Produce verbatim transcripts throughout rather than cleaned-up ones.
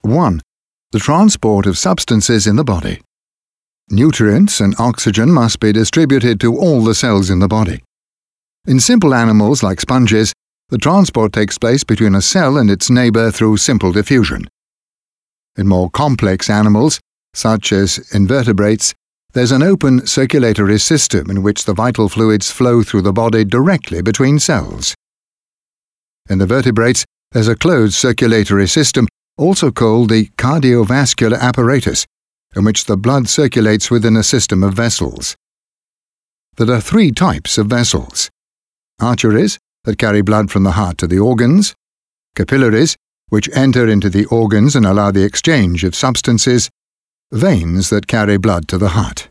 one. The transport of substances in the body. Nutrients and oxygen must be distributed to all the cells in the body. In simple animals like sponges, the transport takes place between a cell and its neighbor through simple diffusion. In more complex animals, such as invertebrates, there's an open circulatory system in which the vital fluids flow through the body directly between cells. In the vertebrates, there's a closed circulatory system, also called the cardiovascular apparatus, in which the blood circulates within a system of vessels. There are three types of vessels: arteries, that carry blood from the heart to the organs; capillaries, which enter into the organs and allow the exchange of substances; veins, that carry blood to the heart.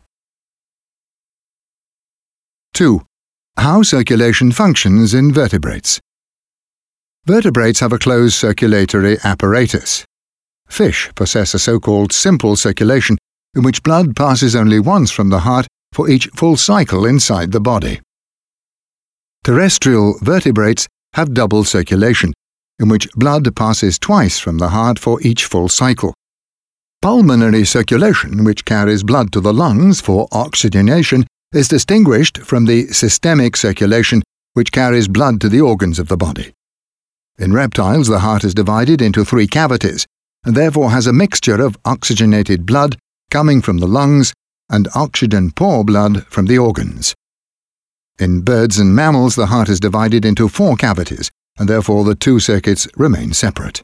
two. How circulation functions in vertebrates. Vertebrates have a closed circulatory apparatus. Fish possess a so-called simple circulation, in which blood passes only once from the heart for each full cycle inside the body. Terrestrial vertebrates have double circulation, in which blood passes twice from the heart for each full cycle. Pulmonary circulation, which carries blood to the lungs for oxygenation, is distinguished from the systemic circulation, which carries blood to the organs of the body. In reptiles, the heart is divided into three cavities, and therefore has a mixture of oxygenated blood coming from the lungs and oxygen-poor blood from the organs. In birds and mammals, the heart is divided into four cavities, and therefore the two circuits remain separate.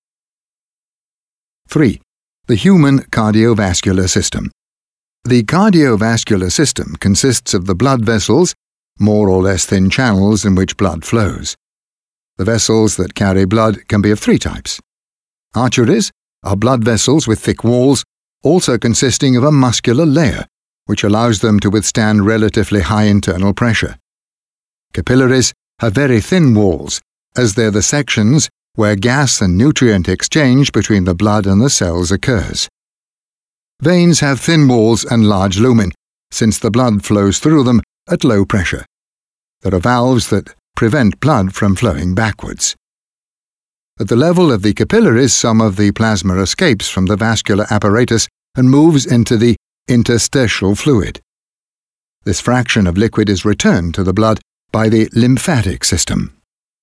three. The human cardiovascular system. The cardiovascular system consists of the blood vessels, more or less thin channels in which blood flows. The vessels that carry blood can be of three types. Arteries are blood vessels with thick walls, also consisting of a muscular layer, which allows them to withstand relatively high internal pressure. Capillaries have very thin walls, as they're the sections where gas and nutrient exchange between the blood and the cells occurs. Veins have thin walls and large lumen, since the blood flows through them at low pressure. There are valves that prevent blood from flowing backwards. At the level of the capillaries, some of the plasma escapes from the vascular apparatus and moves into the interstitial fluid. This fraction of liquid is returned to the blood by the lymphatic system.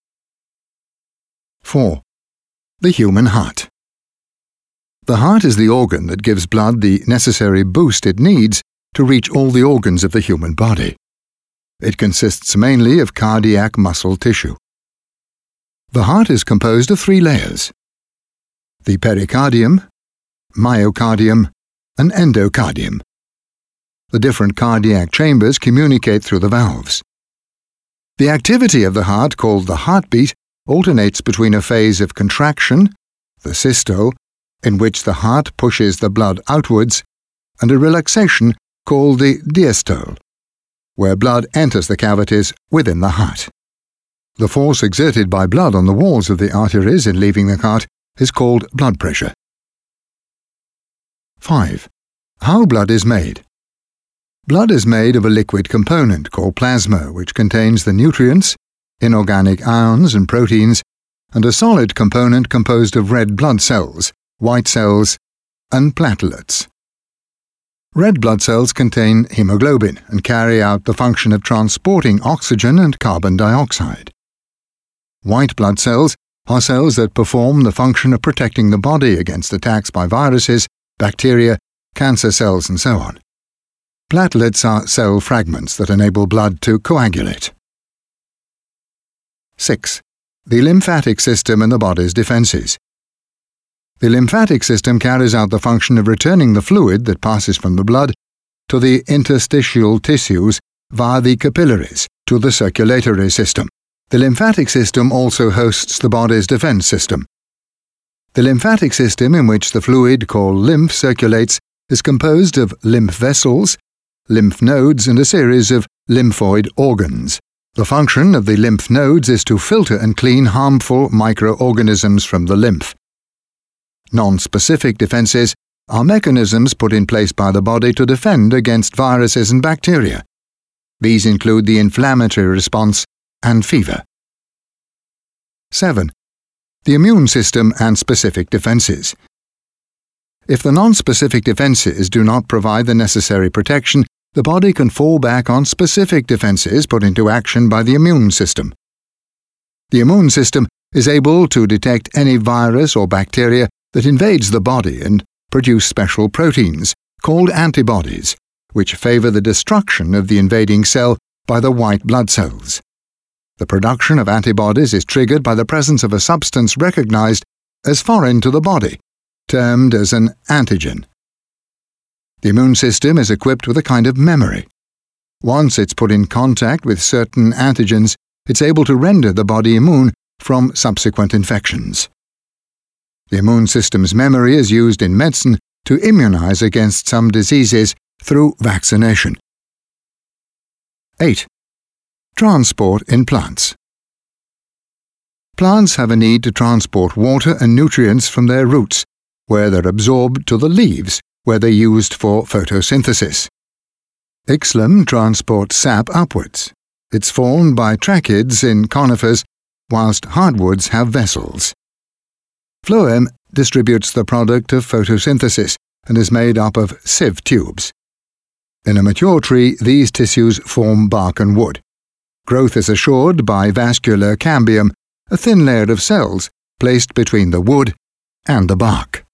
four. The human heart. The heart is the organ that gives blood the necessary boost it needs to reach all the organs of the human body. It consists mainly of cardiac muscle tissue. The heart is composed of three layers: the pericardium, myocardium, and endocardium. The different cardiac chambers communicate through the valves. The activity of the heart, called the heartbeat, alternates between a phase of contraction, the systole, in which the heart pushes the blood outwards, and a relaxation called the diastole, where blood enters the cavities within the heart. The force exerted by blood on the walls of the arteries in leaving the heart is called blood pressure. five. How blood is made. Blood is made of a liquid component called plasma, which contains the nutrients, inorganic ions and proteins, and a solid component composed of red blood cells, white cells, and platelets. Red blood cells contain hemoglobin and carry out the function of transporting oxygen and carbon dioxide. White blood cells are cells that perform the function of protecting the body against attacks by viruses, bacteria, cancer cells, and so on. Platelets are cell fragments that enable blood to coagulate. six. The lymphatic system and the body's defenses. The lymphatic system carries out the function of returning the fluid that passes from the blood to the interstitial tissues via the capillaries to the circulatory system. The lymphatic system also hosts the body's defense system. The lymphatic system, in which the fluid called lymph circulates, is composed of lymph vessels, lymph nodes, and a series of lymphoid organs. The function of the lymph nodes is to filter and clean harmful microorganisms from the lymph. Non-specific defenses are mechanisms put in place by the body to defend against viruses and bacteria. These include the inflammatory response and fever. seven. The immune system and specific defenses. If the non-specific defenses do not provide the necessary protection, the body can fall back on specific defenses put into action by the immune system. The immune system is able to detect any virus or bacteria that invades the body and produce special proteins, called antibodies, which favor the destruction of the invading cell by the white blood cells. The production of antibodies is triggered by the presence of a substance recognized as foreign to the body, termed as an antigen. The immune system is equipped with a kind of memory. Once it's put in contact with certain antigens, it's able to render the body immune from subsequent infections. The immune system's memory is used in medicine to immunize against some diseases through vaccination. eight. Transport in plants. Plants have a need to transport water and nutrients from their roots, where they're absorbed, to the leaves, where they're used for photosynthesis. Ixalim transports sap upwards. It's formed by tracheids in conifers, whilst hardwoods have vessels. Phloem distributes the product of photosynthesis and is made up of sieve tubes. In a mature tree, these tissues form bark and wood. Growth is assured by vascular cambium, a thin layer of cells placed between the wood and the bark.